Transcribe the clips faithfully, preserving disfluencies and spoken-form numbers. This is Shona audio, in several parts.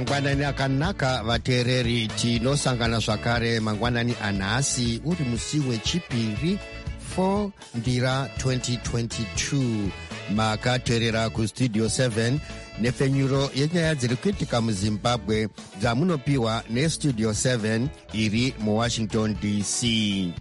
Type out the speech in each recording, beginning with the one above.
mangwanani akanaka vateereri, tinosangana zvakare mangwanani anhasi uri musi wechipiri four ndira twenty twenty-two. Makateerera kustudio seven nefenyuro yenyaya dziri kuitika muzimbabwe dzamunopiwa nestudio seven iri muwashington D C.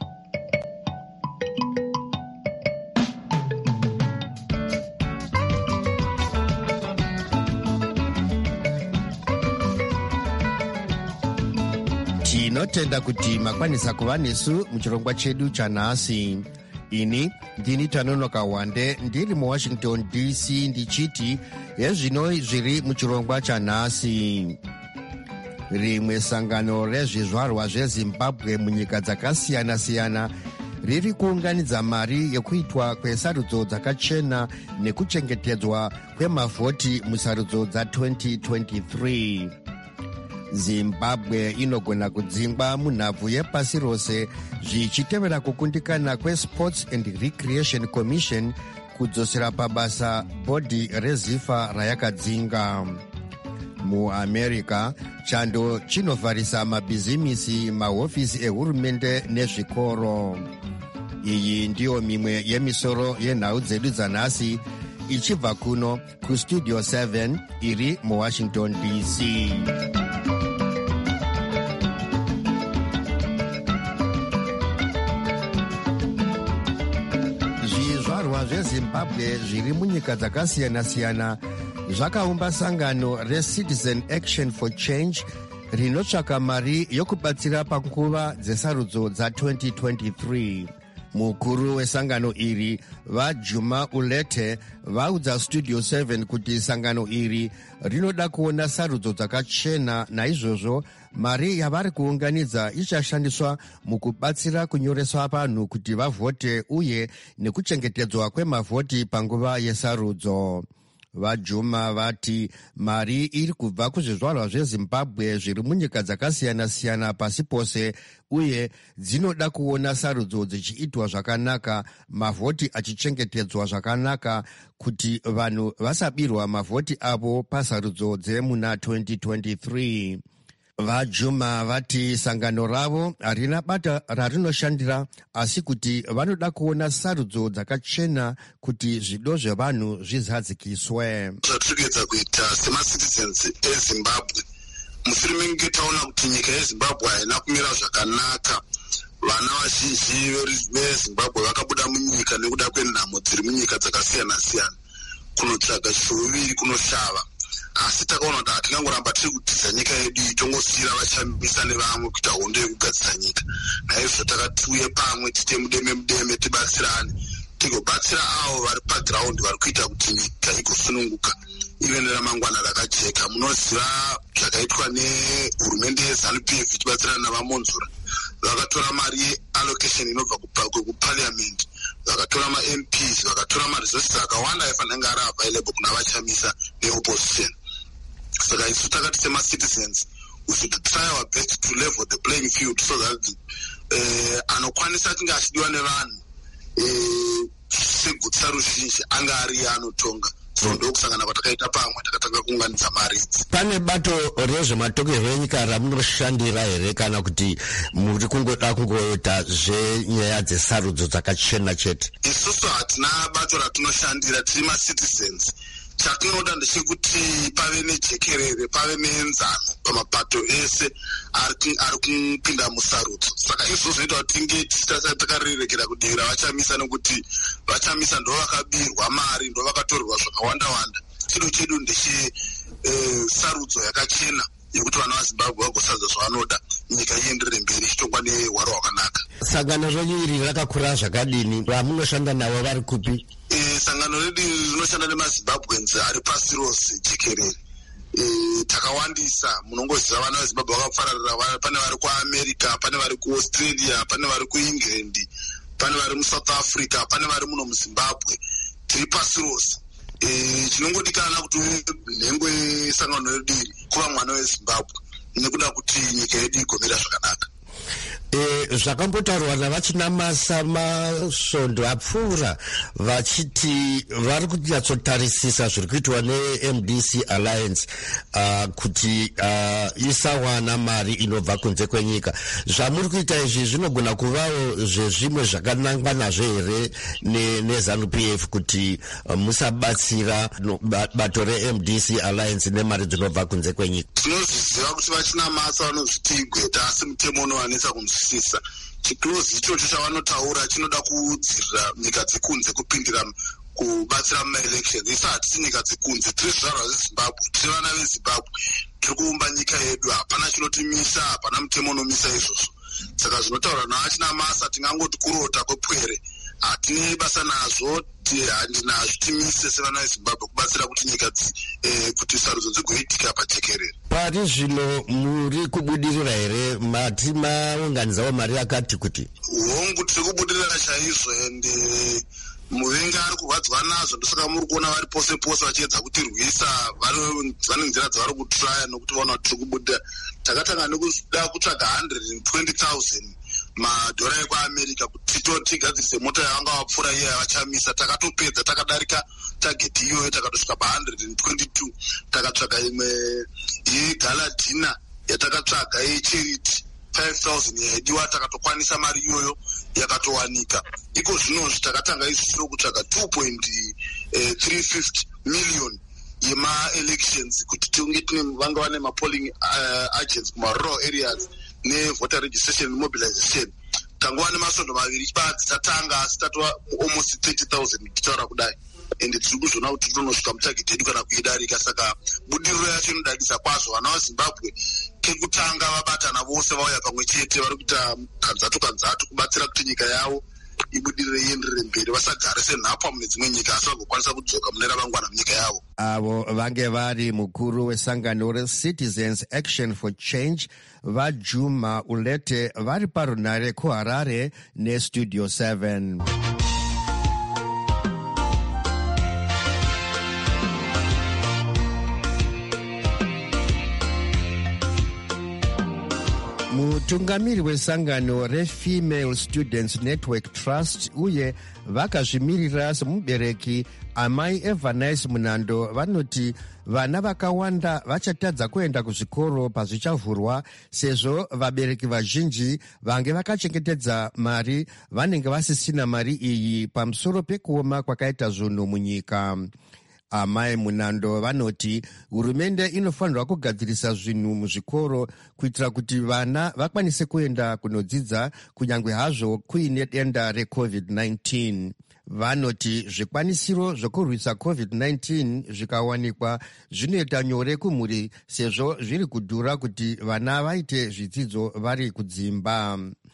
Tinotenda kuti makwanisa kuva nesu muchirongwa chedu chanhasi. Ini ndini Tanonoka Wande ndiri muwashington D C ndichiti hezvino zviri muchirongwa chanhasi. Rimwe sangano rezvizvarwa zvezimbabwe munyika dzakasiyana-siyana riri kuunganidza mari yekuitwa kwesarudzo dzakachena nekuchengetedzwa kwemavhoti musarudzo dza twenty twenty-three. Zimbabwe inogona kudzingwa munhabvu yepasi rose zvichitevera kukundikana kweSports and Recreation Commission kudzosera pabasa bhodhi rezifa rayakadzinga. MuAmerica, chando chinovharisa mabhizimisi, mahofisi ehurumende nezvikoro. Iyi ndiyo mimwe yemisoro yenhau dzedu dzanhasi ichibva kuno kustudio seven iri muwashington D C. Zvizvarwa zvezimbabwe zviri munyika dzakasiyana-siyana zvakaumba sangano reCitizen Action for Change rinotsvaka mari yokubatsira panguva dzesarudzo dza twenty twenty-three. Mukuru wesangano iri vaJuma Ulete vaudza studio seven kuti sangano iri rinoda kuona sarudzo dzakachena, naizvozvo mari yavari kuunganidza ichashandiswa mukubatsira kunyoreswa vanhu kuti vavhote uye nekuchengetedzwa kwemavhoti panguva yesarudzo. VaJuma vati mari iri kubva kuzvizvarwa zvezimbabwe zviri munyika dzakasiyana-siyana pasi pose uye dzinoda kuona sarudzo dzichiitwa zvakanaka, mavhoti achichengetedzwa zvakanaka kuti vanhu vasabirwa mavhoti avo pasarudzo dzemuna twenty twenty-three. VaJuma vati sangano ravo harina bata rarinoshandira, asi kuti vanoda kuona sarudzo dzakachena kuti zvido zvevanhu zvizadzikiswe. Zvatirikuedza kuita semacitizens eZimbabwe, mushure menge taona kuti nyika yeZimbabwe haina kumira zvakanaka. Vana vazhinji veZimbabwe vakabuda munyika nekuda kwenhamo dziri munyika dzakasiyana-siyana, kunotsvaga chiuviri, kunoshava. Asi takaona kuti hatingangoramba tiri kutiza nyika yedu tongosiyira vashambisa nevamwe kuita hondo yekugadzisa nyika. Naizvo takati uye pamwe tiite mudeme mudeme tibatsirane, tigobatsira avo vari pagiraundi vari kuita kuti nyika igosununguka ive neramangwana rakajeka. Munoziva zvakaitwa nehurumende yeZANU-P F ichibatsirana navamonzura, vakatora mari yeallocation inobva kuparliament, vakatora ma-M Ps, vakatora maresources akawanda aifanenge ari available kuna vachamisa neopposition. Saka isu takati sema-citizens, we should try our best to level the playing field so that uh, anokwanisa tinge achidiwa nevanhu uh, segutsa ruzhinji anga ari anotonga. So ndokusangana kwatakaita pamwe takatanga kuunganidza mari idzi. Pane bato rezvematokerwo enyika ramunoshandira here kana kuti muri kungoda kungoita zvenyaya dzesarudzo dzakachena chete? Isusu hatina bato ratinoshandira, tiri ma-citizens. Chatinoda ndechekuti pave nejekerere, pave neenzano pamapato ese ari kupinda musarudzo. Saka izvo zvinoita kuti tinge takarerekera kudira vachamisa, nekuti vachamisa ndo vakabirwa mari, ndo vakatorerwa zvakawanda-wanda. Chido chedu ndeche e, sarudzo yakachena yekuti vana vaZimbabwe vagosadza zvavanoda, nyika ienderere mberi ichitongwa nehwaro hwakanaka. Sangano renyu iri rakakura zvakadini? Vamunoshanda navo vari kupi? E, sangano redu rinoshanda nemaZimbabweans ari pasi rose jekerere. E, takawandisa, munongoziva vana veZimbabwe vakapararira, pane vari kuAmerica, pane vari kuAustralia, pane vari kuEngland, pane vari muSouth Africa, pane vari muno muZimbabwe, tiri pasi rose. E, chinongodikana kuti nhengo yesangano redu iri kuva mwana weZimbabwe nekuda kuti nyika yedu igomira zvakanaka. E, zvakambotaurwa navachinamasa masvondo apfuura vachiti vari kunyatsotarisisa zviri kuitwa ne-M D C Alliance uh, kuti uh, isawana mari inobva kunze kwenyika. Zvamuri kuita izvi zvinogona kuvawo zvezvimwe zvakanangwa nazvo here neZANU P F kuti uh, musabatsira no, bato re-M D C Alliance nemari dzinobva kunze kwenyika? Tinozviziva kuti vachinamasa vanozviti igweta, asi mutemo unowanisa kunzwisisa. Chiklozi ichocho chavanotaura chinoda kudzivirira nyika dzekunze kupindira kubatsira mumaelections. Isi hatisi nyika dzekunze, tiri zvizvarwa zveZimbabwe, tiri vana veZimbabwe, tiri kuumba nyika yedu. Hapana chinotimisa, hapana mutemo unomisa izvozvo. Saka zvinotaura navachinamasa tingangoti kurota kwepwere. Hatine basa nazvo, handinazvo timise sevana veZimbabwe kubatsira kuti nyika eh, kuti sarudzo dzigoitika pajekerere. Pari zvino muri kubudirira here? Mati maunganizawo mari yakati kuti? Hongu tiri kubudirira chaizvo, ende muvengi ari kurwadzwa nazvo. Ndosaka muri kuona vari pose pose vachiedza kutirwisa. Vane nzira dzavari kutraya nokuti vaona kuti tiri kubudirira. Takatanga nekuda kutsvaga one hundred twenty thousand madhora ekuamerica kuti totigadzirise mota yavanga vapfuura iye yavachamisa. Takatopedza, takadarika tageti iyoyo, takatosvika pa one hundred twenty-two. Takatsvaga imwe yegaladhina yatakatsvaga yecharity five thousand yaidiwa, takatokwanisa mari iyoyo yakatowanika. Iko zvinozvi takatanga isusu kutsvaga two point three five zero million yema-elections kuti tinge tine vanga vane ma-polling uh, agents kuma-rural areas ne-voter registration mobilization. Tangova nemasvondo maviri chibadzi tatanga, asi tatova almost thirty thousand tichitaura kudai, ende tiri kuzviona kuti tonosvika mutageti yedu kana kuidarika. Saka budiriro yacho inodadisa kwazvo. Vana vaZimbabwe kekutanga vabatana vose vauya pamwe chete, vari kuita kanzatu kanzatu kubatsira kuti nyika yavo ibudirire ienderere mberi, vasagare senhapwa mune dzimwe nyika, asi vagokwanisa kudzoka mune ramangwana munyika yavo. Avo vange vari mukuru wesangano reCitizens Action for Change vaJuma Ulete vari parunare kuHarare neStudio seven. Mutungamiri wesangano reFemale Students Network Trust uye vakazvimirira semubereki Amai Evanice Munando vanoti vana vakawanda vachatadza kuenda kuzvikoro pazvichavhurwa, sezvo vabereki vazhinji vange vakachengetedza mari vanenge vasisina mari iyi pamusoro pekuoma kwakaita zvinhu munyika. Amai Munando vanoti hurumende inofanirwa kugadzirisa zvinhu muzvikoro kuitira kuti vana vakwanise kuenda kunodzidza kunyange hazvo kuine denda reCovid nineteen. Vanoti zvikwanisiro zvokurwisa COVID nineteen zvikawanikwa zvinoita nyore kumhuri, sezvo zviri kudhura kuti vana vaite zvidzidzo vari kudzimba.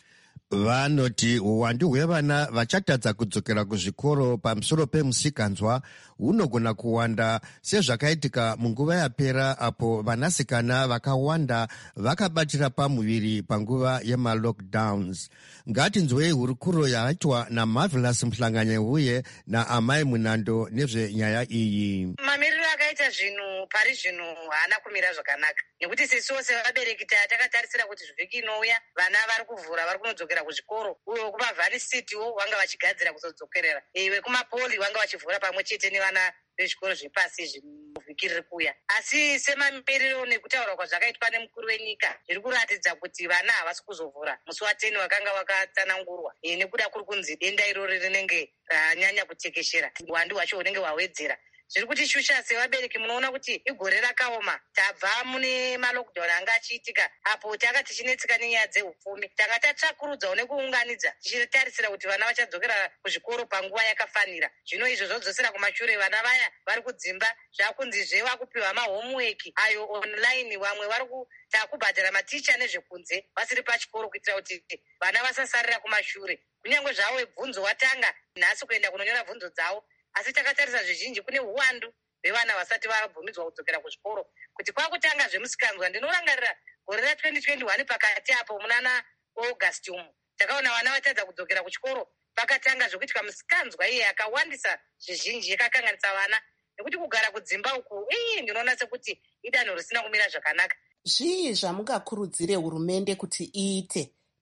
Vanoti uwandu hwevana vachatadza kudzokera kuzvikoro pamusoro pemusikanzwa hunogona kuwanda sezvakaitika munguva yapera, apo vanasikana vakawanda vakabatira pamuviri panguva yema-lockdowns. Ngatinzwei hurukuro yaitwa naMarvelous Mhlanganyauye naAmai Munando nezvenyaya iyi. Mamiriro akaita zvinhu pari zvinhu haana kumira zvakanaka, nekuti sesuwo sevabereki takatarisira kuti zvivhiki inouya vana vari kuvhura, vari kunodzokera kuzvikoro. Uyo kumavharisitiwo vanga vachigadzira kuzodzokerera, iwe kumapoli vanga vachivhura pamwe chete nevana vezvikoro zvepasi izvi muvhiki riri kuuya. Asi semamiriro nekutaura kwazvakaitwa nemukuru wenyika zviri kuratidza kuti vana havasi kuzovhura musi wateni wakanga wakatsanangurwa, nekuda kuri kunzi denda irori rinenge ranyanya kutekeshera, uwandu hwacho hunenge hwawedzera. Zviri kuti shusha sevabereki, munoona kuti igore rakaoma, tabva mune malockdown anga achiitika, apo tanga tichinetseka nenyaya dzehupfumi, tanga tatsvakurudza nekuunganidza tichitarisira kuti vana vachadzokera kuzvikoro panguva yakafanira. Zvino izvo zvodzosera kumashure, vana vaya vari kudzimba zvakunzizve vakupiwa mahomework ayo online, vamwe vari kubhadhara maticha nezvekunze vasiri pachikoro kuitira kuti vana vasasarira kumashure. Kunyange zvavo bvunzo watanga nhasi kuenda kunonyora bvunzo dzavo, asi takatarisa zvizhinji kune uwandu hwevana vasati vabvumidzwa kudzokera kuzvikoro. Kuti kwakutanga zvemusikanzwa, ndinorangarira gore ra-twenty twenty-one pakati apo munana August umu takaona vana vatadza kudzokera kuchikoro, pakatanga zvokuitika musikanzwa iye akawandisa zvizhinji, yakakanganisa vana, nekuti kugara kudzimba uku ii ndinoona sekuti idanho risina kumira zvakanaka. Zvii zvamungakurudzire hurumende kuti iite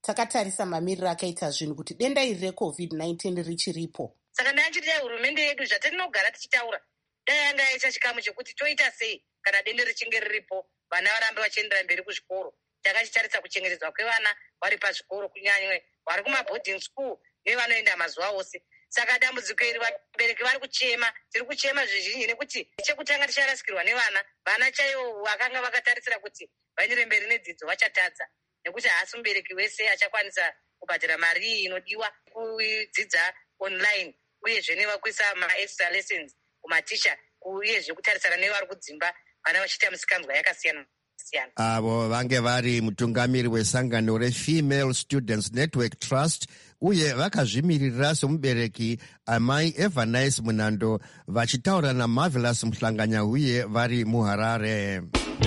takatarisa mamiriro akaita zvinhu kuti denda iri recovid nineteen richiripo. Saka ndanjiti dai hurumende yedu zvatinogara tichitaura dai yanga yaita chikamu chekuti toita sei kana denda richinge riripo vana varambe vachiendera mberi kuzvikoro. Takachitarisa kuchengetedzwa kwevana vari pazvikoro kunyanya vari kumaboarding school nevanoenda mazuva ose. Saka dambudziko iri vabereki vari kuchema, tiri kuchema zvizhinji nekuti chekutanga ticharasikirwa nevana, vana chaivo vakanga vakatarisira kuti vaendere mberi nedzidzo vachatadza nekuti haasi mubereki wese achakwanisa kubhadhara mari iyi inodiwa kudzidza online uyezve nevakuisa ma-extra lessons kumaticha uyezve kutarisana nevari kudzimba vana vachiita misikanzwa yakasiyana siyana. Avo vange vari mutungamiri wesangano reFemale Students Network Trust uye vakazvimirira somubereki amai Evanice Munando vachitaura naMarvelous Muhlanganya uye vari muHarare.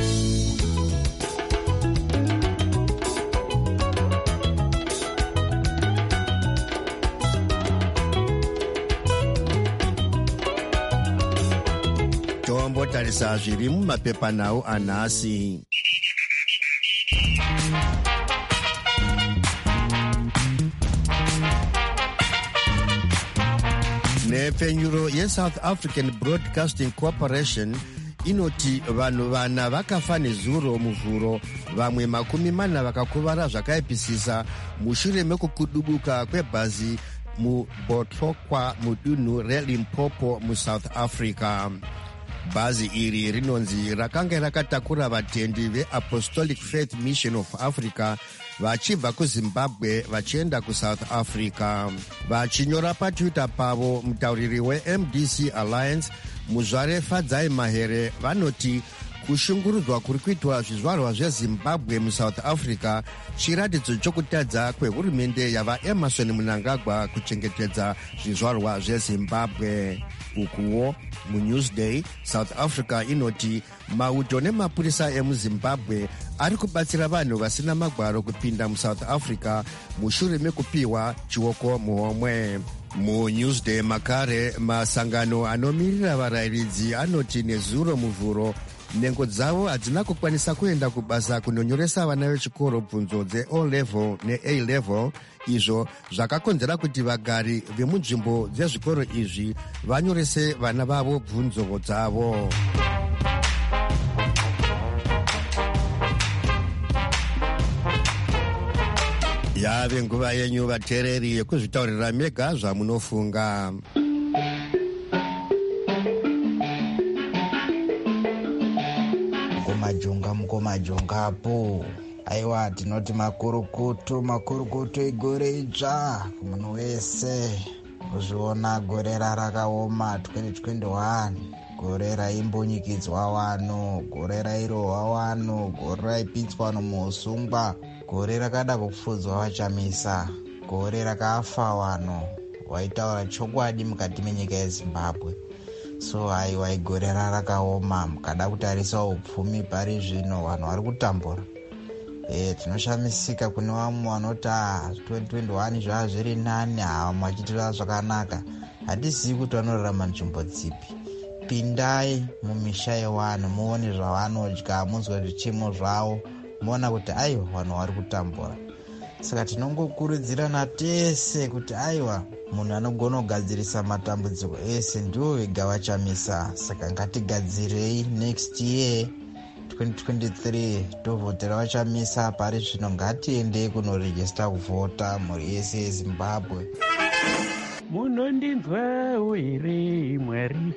Tombotarisa zviri mumapepanhau anhasi. Nepfenyuro yeSouth African Broadcasting Corporation inoti vanhu vana vakafa nezuro muvhuro, vamwe makumi mana vakakuvara zvakaipisisa mushure mekukudubuka kwebhazi muBotlokwa mudunhu reLimpopo muSouth Africa. Bhazi iri rinonzi rakanga rakatakura vatendi veApostolic Faith Mission of Africa vachibva kuZimbabwe vachienda kuSouth Africa. Vachinyora patwitter pavo, mutauriri weM D C Alliance Muzvare Fadzai Mahere vanoti kushungurudzwa kuri kuitwa zvizvarwa zveZimbabwe muSouth Africa chiratidzo chokutadza kwehurumende yavaEmerson Mnangagwa kuchengetedza zvizvarwa zveZimbabwe. Ukuwo muNewsday, South Africa inoti mauto nemapurisa emuZimbabwe ari kubatsira vanhu vasina magwaro kupinda muSouth Africa mushure mekupiwa chioko muhomwe. MuNewsday makare, masangano anomirira varayiridzi anoti nezuro muvhuro nhengo dzavo hadzina kukwanisa kuenda kubasa kunonyoresa vana vechikoro bvunzo dze-O level ne-A level, izvo zvakakonzera kuti vagari vemunzvimbo dzezvikoro izvi vanyorese vana vavo bvunzo dzavo. Yave nguva yenyu vateereri yekuzvitaurira mega zvamunofunga. Majonga mukomajongapo, aiwa tinoti makurukutu makurukutu igore idzva munhu wese kuzviona gore rakaoma twenty twenty-one, gore raimbonyikidzwa wano, gore rairohwa wano, gore raipinzwa nomusungwa, gore rakada kupfudzwa vachamisa, gore rakafa wano, waitaura chokwadi mukati menyika yeZimbabwe. So aiwa igore rakaoma, mukada kutarisa upfumi pari zvino vanhu vari kutambura. E, tinoshamisika kune vamwe vanoti twenty twenty-one zvava zviri nani, vamwe vachitora zvakanaka. Hatizivi kuti vanorarama nzvimbo dzipi. Pindai mumisha yevanhu muone zvavanodya, munzwe zvichemo zvavo, muona kuti aiwa vanhu vari kutambura. Saka tinongokurudzirana tese kuti aiwa munhu anogona kugadzirisa matambudziko ese ndiwo vega vachamisa. Saka ngatigadzirei next year twenty twenty-three tovhotera vachamisa pari zvino. Ngatiendei kunorejista kuvhota mhuri yese yeZimbabwe. Munondinzwawo here Mwari,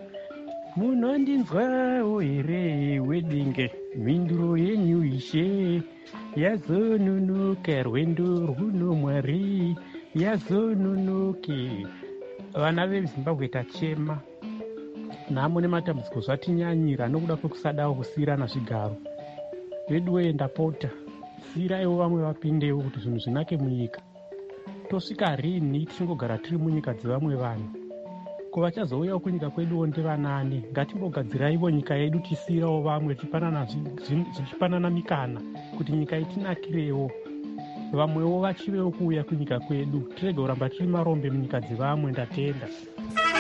munondinzwawo here Wedinge, mhinduro yenyu Ishe yazononoka, rwendo rwuno Mwari yazononoke. Vana veZimbabwe tachema, nhamo nematambudziko zvatinyanyira nokuda kwekusadawo kusiyirana zvigaro. Veduwe ndapota siyiraiwo vamwe vapindewo kuti zvinhu zvinake munyika. Tosvika rini tichingogara tiri munyika dzevamwe vanhu? Ko vachazouyawo kunyika kweduwo ndevanani? Ngatimbogadziraiwo nyika yedu tisiyirawo vamwe, tichipanana mikana kuti nyika itinakirewo. Vamwewo vachivewo kuuya kunyika kwedu, tirege kuramba tiri marombe munyika dzevamwe. Ndatenda.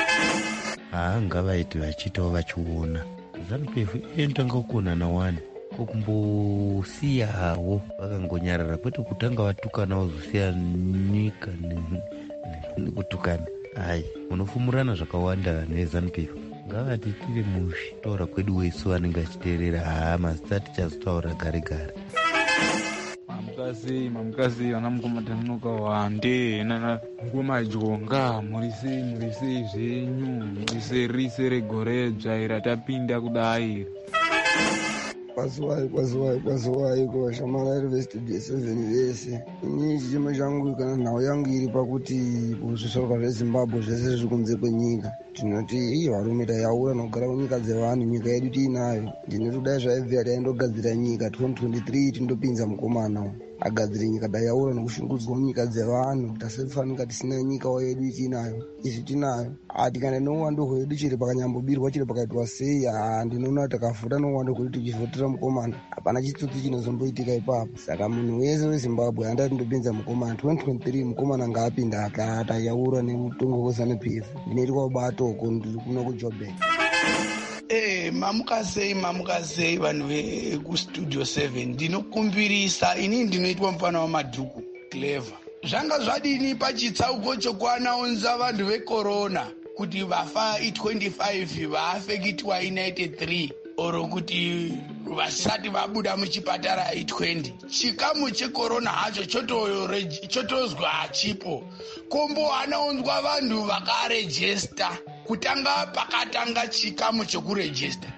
Haa, ngavaiti vachitawo vachiona. ZANU-P F enda ngokuna na wani. kokumbosiyawo vakangonyarara, kwete kutanga vatukana vazosiya nyika nekutukana. Hai, munofumurana zvakawanda neZANU-P F. Ngavati tiri muzvitaura kwedu wesu vanenge achiteerera, haa mazita tichazotaura gare gare. Mamkazi, mamkazi, vana mukomatanuka wande, nana mukomajonga, murise, murise zvenyu, murise rise regore dzvaira tapinda kudai. Kwaziwai, kwaziwai, kwaziwai, kwa shamana iri vestudio seven vese. Ini chichima changu kana nhau yangu iri pakuti kuzvishoka zveZimbabwe zvese zviri kunze kwenyika. Tinoti iyi varume tayaura nogara kunyika dzevanhu, nyika yedu tiinayo. Ndinoti dai zvaibvira taindogadzira nyika twenty twenty-three tindopinza mukomana agadzire nyika tayaura nokushungudzwa munyika dzevanhu. Tasefanika tisina nyika yedu tiinayo. Izvi tinayo. Ati kana nouwandu hwedu chiri pakanyambobirwa chiri pakaitwa sei, haa ndinoona takafuta nouwandu hwedu tichivhotera mukomana. Hapana chitsotsi chinozomboitika ipapo. Saka munhu wese weZimbabwe andati ndopinza mukomana twenty twenty-three mukomana ngaapinda atayaura nemutongo weZANU-P F. Ndinoitwa kubato ndiri kuno kuJoburg. Eh, mamukasei mamukasei vanhu vekustudio seven, ndinokumbirisa. Ini ndinoitwa mufana wamadhuku Clever. Zvanga zvadini pachitsauko chokwanaunza vanhu vekorona kuti vafa i25 vafe kitwa i93 oro kuti vasati vabuda muchipatara i20. Chikamu chekorona hacho chotozwa chipo. Kombo anaunzwa vanhu vakarejesta kutanga pakatanga chikamu chekurejesta.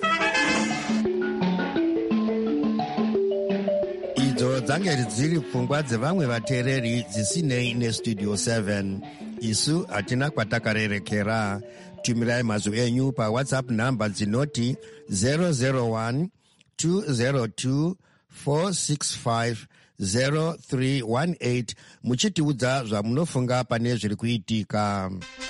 Idzo dzange dziri pfungwa dzevamwe vateereri dzisinei nestudio seven. Isu hatina kwatakarerekera. Tumirai mazwi enyu paWhatsApp namba dzinoti zero zero one two zero two four six five zero three one eight muchitiudza zvamunofunga pane zviri kuitika.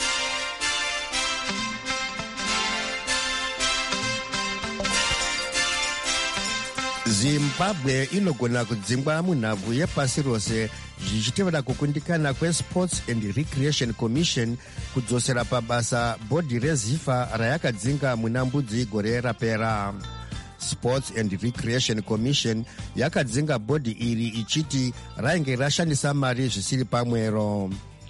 Zimbabwe inogona kudzingwa munhavhu yepasi rose zvichitevera kukundikana kweSports and Recreation Commission kudzosera pabasa bhodhi reZIFA rayakadzinga muna Mbudzi gore rapera. Sports and Recreation Commission yakadzinga bhodhi iri ichiti rainge rashandisa mari zvisiri pamwero.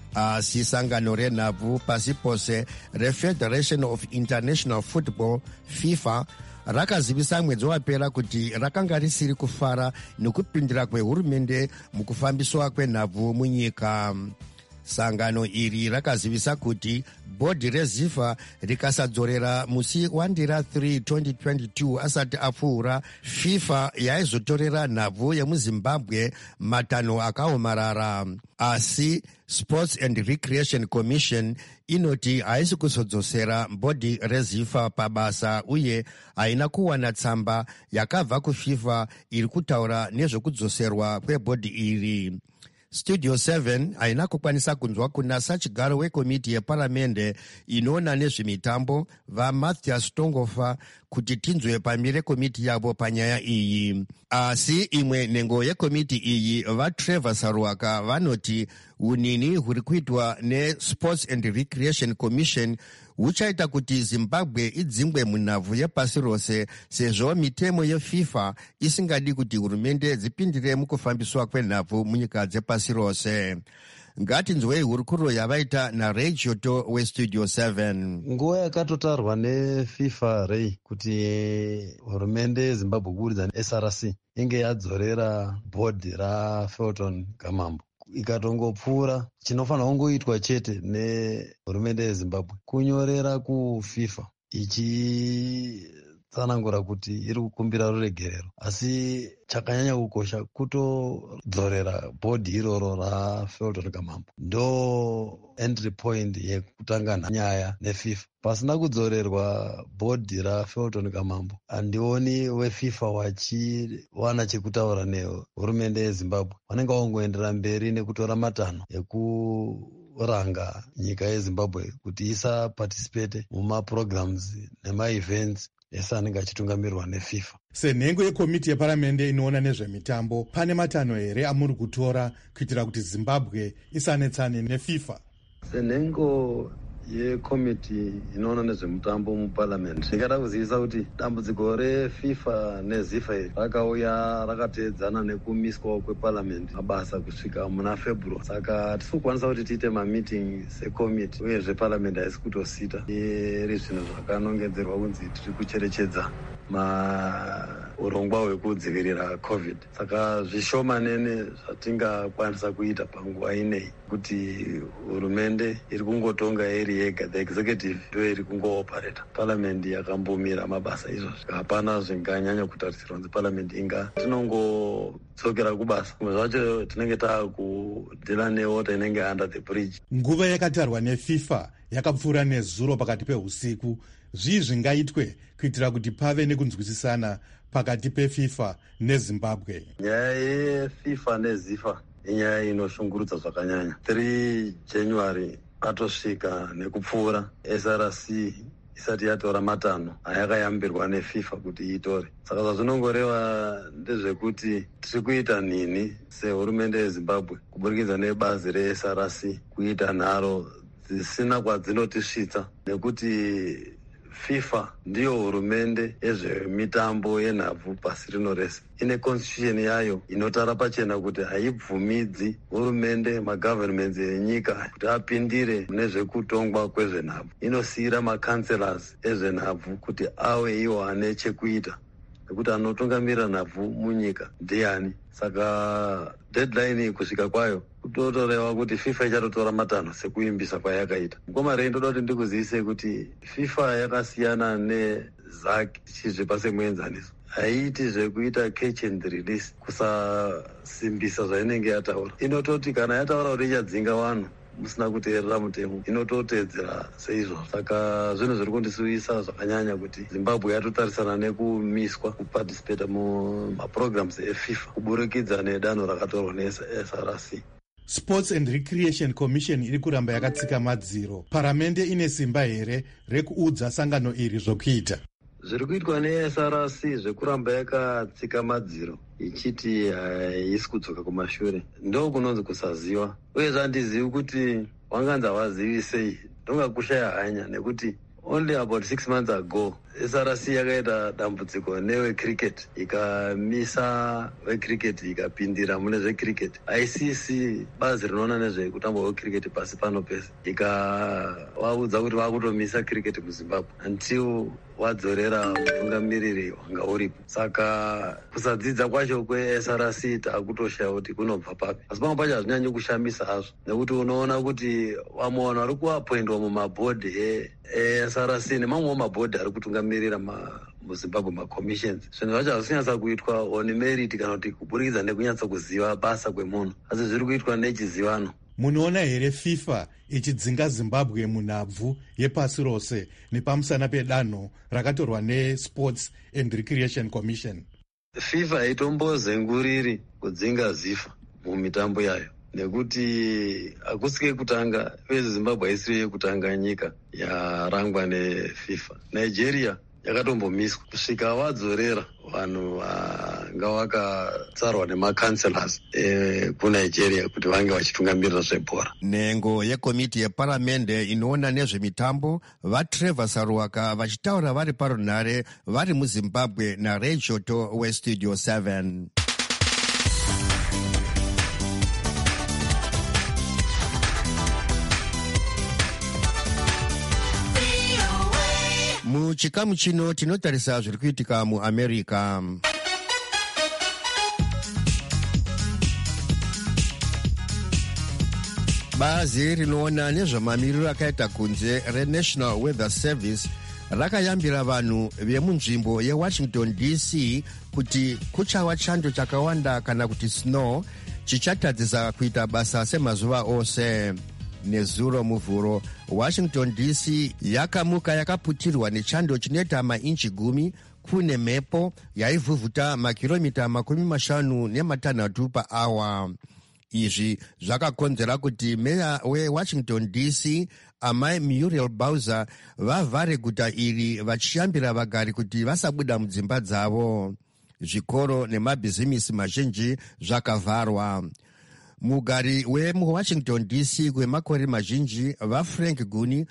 Asi sangano renhabvu pasi pose reFederation of International Football FIFA rakazivisa mwedzi wapera kuti rakanga risiri kufara nekupindira kwehurumende mukufambiswa kwenhabvu munyika. Sangano iri rakazivisa kuti bhodhi reZIFA rikasadzorera musi wandira three twenty twenty-two asati apfuura, FIFA yaizotorera nhabvu yemuZimbabwe matanho akaomarara. Asi Sports and Recreation Commission inoti haisi kuzodzosera bhodhi reZIFA pabasa uye haina kuwana tsamba yakabva kuFIFA iri kutaura nezvekudzoserwa kwebhodhi iri. Studio seven haina kukwanisa kunzwa kuna sachigaro wekomiti yeparamende inoona nezvemitambo vaMathias Tongofa kuti tinzwe pamire komiti yavo panyaya iyi. Asi imwe nhengo yekomiti iyi vaTrevor Sarwaka vanoti unini huri kuitwa neSports and Recreation Commission huchaita kuti Zimbabwe idzingwe munhavhu yepasi rose sezvo mitemo yeFIFA isingadi kuti hurumende dzipindire mukufambiswa kwenhabvu munyika dzepasi rose. Ngatinzwei hurukuro yavaita naRay Choto weStudio seven. Nguva yakatotarwa neFIFA Ray kuti hurumende yeZimbabwe kuburidza neS R C inge yadzorera bhodhi raFelton Kamambo. Ikatongopfuura chinofanira kungoitwa chete nehurumende yeZimbabwe kunyorera kuFIFA ichitsanangura kuti iri kukumbira ruregerero, asi chakanyanya kukosha kutodzorera bhodhi iroro raFelton Kamambo. Ndo entry point yekutanga nyaya neFIFA. Pasina kudzorerwa bhodhi raFelton Kamambo, handioni weFIFA wachiwana chekutaura nehurumende yeZimbabwe. Vanenge vangoendera mberi nekutora matanho ekuranga nyika yeZimbabwe kuti isa participate mumapurograms nemaevents ese anenge achitungamirirwa neFIFA. Senhengo yekomiti yeparamende inoona nezvemitambo, pane matanho here amuri kutora kuitira kuti Zimbabwe isanetsane neFIFA? Senhengo yekomiti inoona nezvemutambo muparliament ndingada kuzivisa kuti dambudziko refifa nezifa iri rakauya rakateedzana nekumiswawo kweparliament mabasa kusvika muna february. Saka tisi kukwanisa kuti tiite mameeting sekomiti, uyezve parliament haisi kutosita iri zvinhu zvakanongedzerwa kunzi tiri kucherechedza maurongwa hwekudzivirira covid. Saka zvishomanene zvatingakwanisa kuita panguva inei kuti hurumende iri kungotonga iri yega, the executive ndo iri kungoopareta. Parliament yakambomira mabasa izvozvi, hapana zvinganyanya kutarisirwa kunzi parliament inga tinongodzokera kubasa. Kumwe zvacho tinenge taakudhila newater inenge under the bridge. Nguva yakatarwa nefifa yakapfuura nezuro pakati peusiku. Zvii zvingaitwe kuitira kuti pave nekunzwisisana pakati pefifa nezimbabwe? Nyaya yefifa nezifa inyaya inoshungurudza zvakanyanya. three January atosvika nekupfuura S R C isati yatora matanho ayakayambirwa nefifa kuti itore. Saka zvazvinongoreva ndezvekuti tiri kuita nhini sehurumende yezimbabwe kuburikidza nebazi re-S R C kuita nharo dzisina kwadzinotisvitsa, nekuti FIFA ndiyo hurumende yezvemitambo yenhabvu pasi rino rese. Ine constitution yayo inotara pachena kuti haibvumidzi hurumende, magovernments enyika kuti apindire nezvekutongwa kwezvenhabvu. Inosiyira macancelors ezvenhabvu kuti ave iwo ane chekuita, nekuti anotungamirira nhabvu munyika ndiani. Saka deadline kusvika kwayo kutotoreva kuti FIFA ichatotora matanho sekuimbisa kwayakaita. Mukoma rei ndoda kuti ndikuzivise kuti FIFA yakasiyana nezaki chizvipa semuenzaniso. Haiti zvekuita catch and release, kusasimbisa zvainenge yataura. Inototi kana yataura kuti ichadzinga vanhu musina kuteerera mutemo, inototeedzera seizvo. Saka zvinhu zviri kundisuvisa zvakanyanya kuti Zimbabwe yatotarisana nekumiswa kuparticipate mumaprograms efifa kuburikidza nedanho rakatorwa ne-S R C. Sports and Recreation Commission iri kuramba yakatsika madziro. Paramende ine simba here rekuudza sangano iri zvokuita? Zviri kuitwa ne-S R C zvekuramba yakatsika madziro ichiti haisi kudzoka kumashure ndo kunonzi kusaziva. Uye zvandizivi kuti wanganzi havazivi sei, ndonga kushaya hanya, nekuti only about six months ago S R C yakaita dambudziko newecricket, ikamisa wecricket ikapindira mune zvecricket. I C C bazi rinoona nezvekutambwa kwecricket pasi pano pese ikavaudza kuti vakutomisa cricket muZimbabwe until wadzorera mutungamiriri wanga uripo. Saka kusadzidza kwacho kwe-S R C takutoshaya kuti kunobva papi. Asi pamwe pacho hazvinyanyi kushamisa hazvo, nekuti unoona kuti vamwe vanhu vari kuapoindwa mumabhodhi e-S R C nemamwewo mabhodhi ari kutungamirira ma muZimbabwe macommissions. Zvinhu zvacho hazvinyatsa kuitwa on merit kana kuti kuburikidza nekunyatsa kuziva basa kwemunhu, asi zviri kuitwa nechizivano. Munoona here FIFA ichidzinga Zimbabwe munhabvu yepasi rose nepamusana pedanho rakatorwa neSports and Recreation Commission? FIFA haitombozenguriri kudzinga zifa mumitambo yayo, nekuti hakusike kutanga vezi Zimbabwe haisiri yekutanga nyika yarangwa neFIFA. Nigeria yakatombomiswa kusvika vadzorera vanhu vanga vakatsarwa nemacancelors e, kuNigeria kuti vange vachitungamirira zvebhora. Nhengo yekomiti yeparamende inoona nezvemitambo vaTrevor Saruwaka vachitaura vari parunhare vari muZimbabwe naRay Joto weStudio seven. Muchikamu chino tinotarisa zviri kuitika muAmerica. Bazi rinoona nezvamamiriro akaita kunze reNational Weather Service rakayambira vanhu vemunzvimbo yeWashington D C kuti kuchava chando chakawanda kana kuti snow chichatadzisa kuita basa semazuva ose. Nezuro muvhuro Washington D C yakamuka yakaputirwa nechando chinoita mainchi gumi kune mhepo yaivhuvhuta makiromita makumi mashanu nematanhatu paawa. Izvi zvakakonzera kuti meya weWashington D C amai Muriel Bowser vavhare guta iri vachiyambira vagari kuti vasabuda mudzimba dzavo. Zvikoro nemabhizimisi mazhinji zvakavharwa. Mugari wemuWashington D C kwemakore mazhinji vaFrank Guni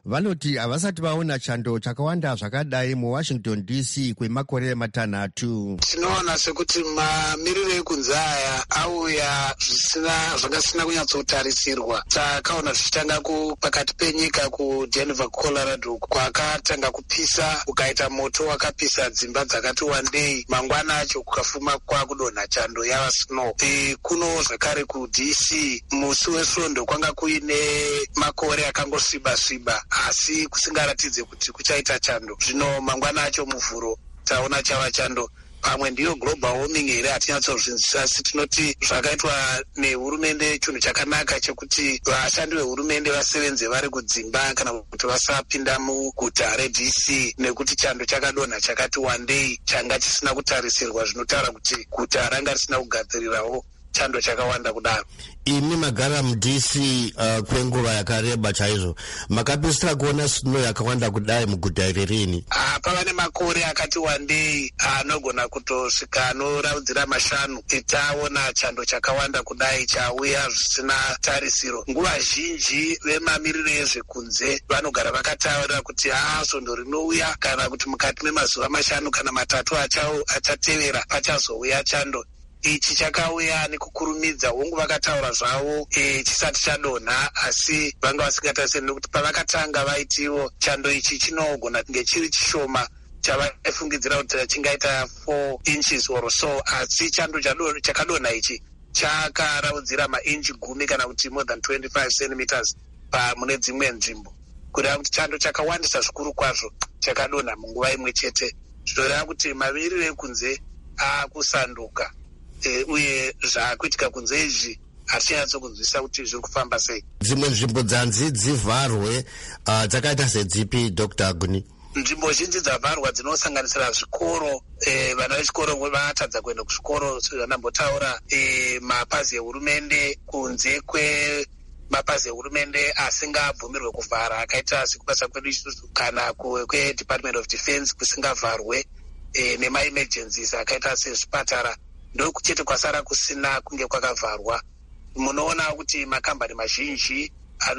vanoti havasati vaona chando chakawanda zvakadai muwashington D C kwemakore matanhatu. Tinoona sekuti mamiriro ekunze aya auya zvisina zvangasina kunyatsotarisirwa. Takaona zvichitanga pakati penyika kuDenver, Colorado, kwakatanga kupisa ukaita moto wakapisa dzimba dzakati wandei, mangwana acho kukafuma kwakudonha chando yava snow. E, kuno zvakare kuD C musi wesvondo kwanga kuine makore akangosviba sviba asi kusingaratidze kuti kuchaita chando. Zvino mangwana acho muvhuro taona chava chando. Pamwe ndiyo global warming here hatinyatsozvinzwisisa, asi tinoti zvakaitwa nehurumende chinhu chakanaka chekuti vashandi vehurumende vasevenze vari kudzimba kana kuti vasapinda muguta reD C nekuti chando chakadonha chakati wandei changa chisina kutarisirwa, zvinotaura kuti guta ranga risina kugadzirirawo chando chakawanda kudaro. Imi magara muD C uh, kwenguva yakareba chaizvo, makapisira kuona snow yakawanda kudai muguta iri rini? Ah, pava nemakore akati wandei anogona kutosvika anoraudzira mashanu taona chando chakawanda kudai chauya zvisina tarisiro. Nguva zhinji vemamiriro ezvekunze vanogara vakataura kuti haa svondo rinouya kana kuti mukati memazuva mashanu kana matatu achatevera pachazouya chando. Ichi chakauya nekukurumidza, hongu vakataura zvavo e, chisati chadonha, asi vanga vasingatarisiri nekuti pavakatanga vaitiwo chando ichi chinogona kunge chiri chishoma chavaifungidzira kuti chingaita four inches or so, asi chando chakadonha ichi chakaraudzira mainchi gumi kana kuti more than twenty-five centimeters mune dzimwe nzvimbo, kureva kuti chando chakawandisa zvikuru kwazvo chakadonha munguva imwe chete. Zvinoreva kuti maviriro ekunze akusanduka. E, uye zvaakuitika kunze izvi hatinyatsokunzwisisa kuti zviri kufamba sei. Dzimwe nzvimbo dzanzi dzivharwe uh, dzakaita sedzipi Doctor Guni? Nzvimbo zhinji dzavharwa dzinosanganisira zvikoro. E, vana vechikoro vatadza kuenda kuzvikoro. Vanambotaura e, mapazi ehurumende kunze kwe mapazi ehurumende asingabvumirwe kuvhara akaita sekubasa kwedu isusu kana kweDepartment of Defense kusingavharwe e, nema-emergencies akaita sezvipatara ndokuchete kwasara kusina kunge kwakavharwa. Munoona kuti makambani mazhinji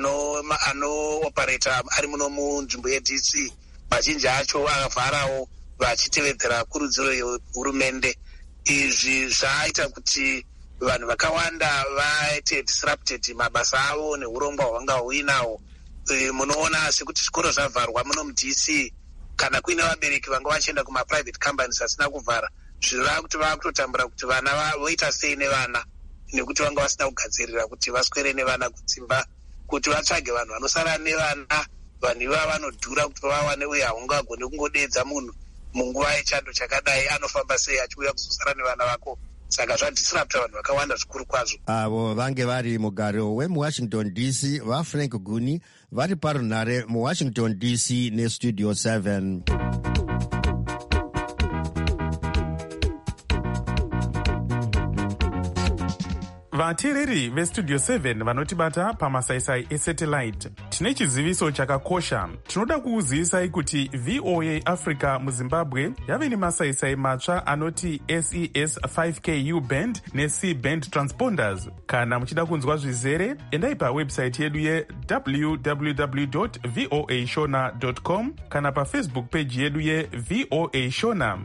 ano-operata ano ari muno munzvimbo yeD C mazhinji acho akavharawo vachitevedzera kurudziro yehurumende. Izvi zvaita kuti vanhu vakawanda vaite disrupted mabasa avo neurongwa hwanga huinawo. E, munoona sekuti zvikoro zvavharwa muno muD C kana kuine vabereki vanga vachienda kuma-private companies asina kuvhara, zvirava kuti vakutotambura kuti vana voita sei nevana, nekuti vanga vasina kugadzirira kuti vaswere nevana kudzimba, kuti vatsvage vanhu vanosara nevana. Vanhu ivava vanodhura kuti vawane, uye haungagone kungodedza munhu munguva yechando chakadai anofamba sei achiuya kuzosara nevana vako. Saka zvadisrupta vanhu vakawanda zvikuru kwazvo. Avo vange vari mugaro wemuwashington D C vaFrank Guni vari parunhare muwashington D C nestudio seven. vateereri vestudio seven vanotibata pamasaisai esatellite, tine chiziviso chakakosha. Tinoda kukuzivisai kuti V O A Africa muZimbabwe yave nemasaisai matsva anoti S E S five K U band neC band transponders. Kana muchida kunzwa zvizere, endai pawebsite yedu ye w w w dot voa shona dot com kana pafacebook page yedu ye V O A Shona.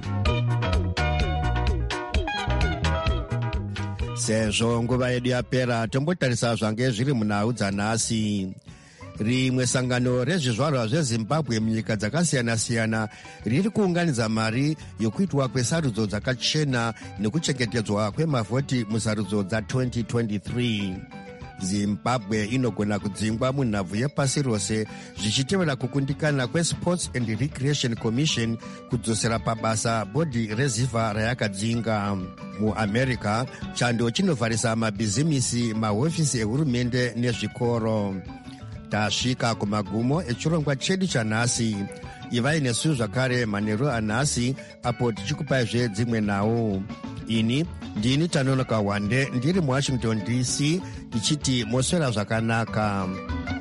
Sezvo nguva yedu yapera, tombotarisa zvange zviri munhau dzanhasi. Rimwe sangano rezvizvarwa zveZimbabwe munyika dzakasiyana-siyana riri kuunganidza mari yokuitwa kwesarudzo dzakachena nekuchengetedzwa kwemavhoti musarudzo dza-twenty twenty-three. Zimbabwe inogona kudzingwa munhabvu yepasi rose zvichitevera kukundikana kweSports and Recreation Commission kudzosera pabasa bhodhi rezivha rayakadzinga. MuAmerica, chando chinovharisa mabhizimisi, mahofisi ehurumende nezvikoro. Tasvika kumagumo echirongwa chedu chanhasi. Ivai nesu zvakare manheru anhasi apo tichikupaizve dzimwe nhau. Ini ndini Tanonoka Wande ndiri muWashington D C ndichiti moswera zvakanaka.